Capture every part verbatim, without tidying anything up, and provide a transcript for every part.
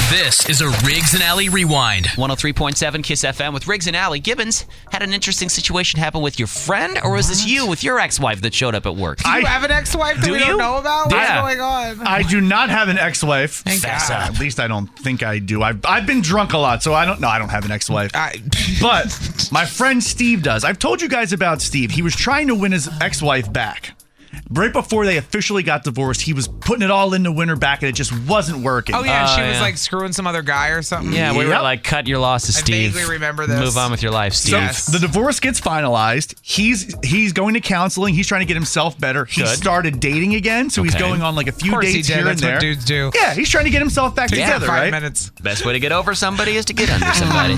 This is a Riggs and Alley Rewind. one oh three point seven Kiss F M with Riggs and Alley. Gibbons, had an interesting situation happen with your friend, or was this you with your ex-wife that showed up at work? Do you I, have an ex-wife that do we you? don't know about? What's Yeah. going on? I do not have an ex-wife. Thank Fess God. up. At least I don't think I do. I've, I've been drunk a lot, so I don't know. I don't have an ex-wife. I, But my friend Steve does. I've told you guys about Steve. He was trying to win his ex-wife back. Right before they officially got divorced, he was putting it all into win her back, and it just wasn't working. oh, yeah, Oh, she was yeah. like screwing some other guy or something. Yeah, we were Yep. like, cut your losses, I Steve. vaguely remember this. Move on with your life, Steve. So Yes. the divorce gets finalized. He's he's going to counseling. He's trying to get himself better. He Good. started dating again, so he's Okay. going on like a few Of course he dates did. here That's and what there. dudes do. Yeah, he's trying to get himself back Yeah, together, five right? minutes. Best way to get over somebody is to get under somebody.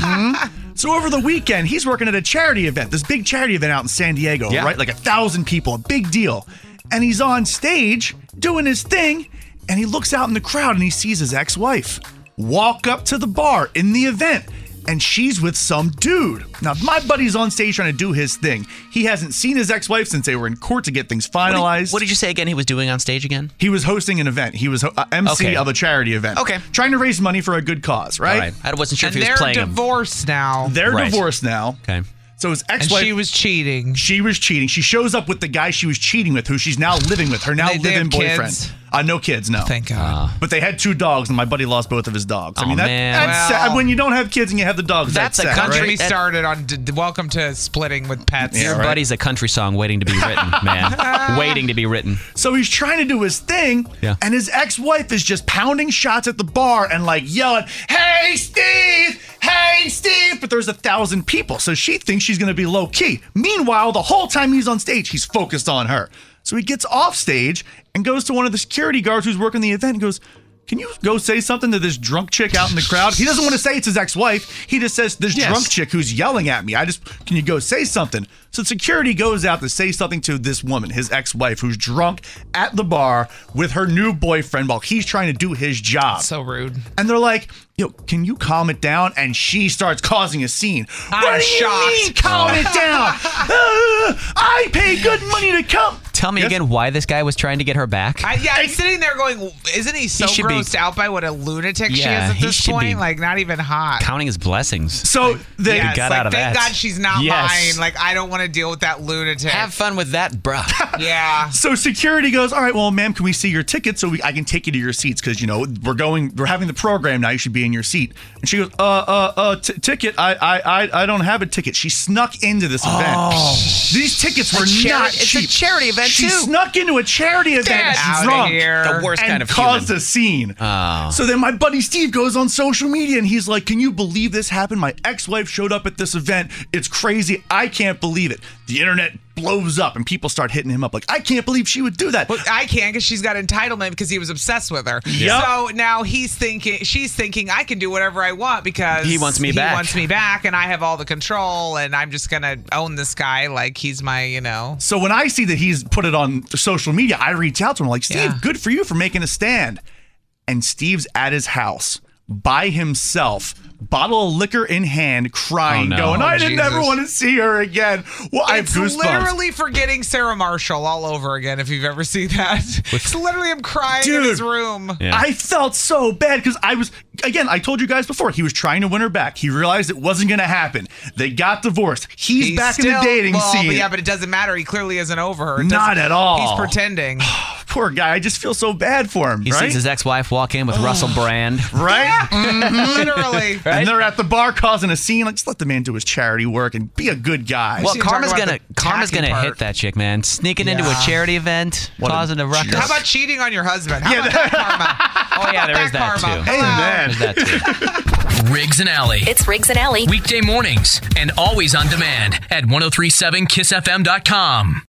So over the weekend, he's working at a charity event, this big charity event out in San Diego, Yeah. right? Like a thousand people, a big deal. And he's on stage doing his thing, and he looks out in the crowd and he sees his ex-wife walk up to the bar in the event, and she's with some dude. Now, my buddy's on stage trying to do his thing. He hasn't seen his ex-wife since they were in court to get things finalized. What did you say again he was doing on stage again? He was hosting an event. He was uh, M C Okay. of a charity event. Okay. Trying to raise money for a good cause, right? All right. I wasn't sure And if he they're was playing a... divorced now. They're Right. divorced now. Okay. So his And ex-wife... she was cheating. She was cheating. She shows up with the guy she was cheating with, who she's now living with, her now They- they live-in have boyfriend. kids? Uh, no kids, no. Thank God. But they had two dogs, and my buddy lost both of his dogs. I Aw, mean, that, man. that's Well- sad. When you don't have kids and you have the dogs, That's that's, a sad, country- Get right? me Right? started on d- d- welcome to splitting with pets. Yeah, Your right. buddy's a country song waiting to be written, man. Waiting to be written. So he's trying to do his thing, Yeah. and his ex-wife is just pounding shots at the bar and like yelling, "Hey, Steve! Hey, Steve!" But there's a thousand people, so she thinks she's going to be low-key. Meanwhile, the whole time he's on stage, he's focused on her. So he gets off stage and goes to one of the security guards who's working the event and goes, "Can you go say something to this drunk chick out in the crowd?" He doesn't want to say it's his ex-wife. He just says, "This Yes. drunk chick who's yelling at me. I just, can you go say something?" So security goes out to say something to this woman, his ex-wife, who's drunk at the bar with her new boyfriend while he's trying to do his job. So rude. And they're like, "Yo, can you calm it down?" And she starts causing a scene. I'm What do shocked. you mean, calm it down? Uh, I pay good money to come. Tell me Yes? again why this guy was trying to get her back. I, yeah, I'm sitting there going, isn't he so should be- grossed out by what a lunatic she Yeah, is at he this should point? be Like, not even hot. Counting his blessings. So they Yes, got like, out of thank that. God she's not Yes. mine. Like, I don't want to deal with that lunatic. Have fun with that, bruh. yeah. So security goes, "All right, well, ma'am, can we see your ticket so we, I can take you to your seats? Because, you know, we're going, we're having the program now. You should be in your seat." And she goes, uh, uh, uh, t- ticket? I, I, I, I don't have a ticket. She snuck into this event. These tickets were chari- not it's a cheap. charity event, she too. snuck into a charity event Get outta drunk here. The worst and kind of caused human. a scene. Oh. So then my buddy Steve goes on social media and he's like, "Can you believe this happened? My ex-wife showed up at this event. It's crazy. I can't believe it." The internet blows up and people start hitting him up like, "I can't believe she would do that." But I can't because she's got entitlement because he was obsessed with her. Yep. So now he's thinking, she's thinking, I can do whatever I want because He wants me he back. wants me back, and I have all the control, and I'm just gonna own this guy like he's my, you know. So when I see that he's put it on social media, I reach out to him like, "Steve, Yeah. good for you for making a stand." And Steve's at his house by himself, bottle of liquor in hand, crying, Oh, no. going, "I Oh, didn't ever Jesus. want to see her again." Well, I have It's goosebumps. literally forgetting Sarah Marshall all over again. If you've ever seen that, it's literally him crying in his Dude. room. Yeah. I felt so bad because I was, again, I told you guys before, he was trying to win her back. He realized it wasn't going to happen. They got divorced. He's, He's back in the still- dating well, scene. But yeah, but it doesn't matter. He clearly isn't over her. It Not doesn't- at all. He's pretending. Poor guy. I just feel so bad for him. He right? sees his ex-wife walk in with Russell Brand. right? Literally. And they're at the bar causing a scene. Like, just let the man do his charity work and be a good guy. Well, should talk karma's about gonna the karma's tacky gonna part. hit that chick, man. Sneaking into a Yeah. charity event, What a causing a ruckus. How about cheating on your husband? How Yeah, about that karma? Oh yeah, there is that karma? too. Amen. There's that too. Riggs and Alley. It's Riggs and Alley. Weekday mornings and always on demand at ten thirty-seven kiss f m dot com.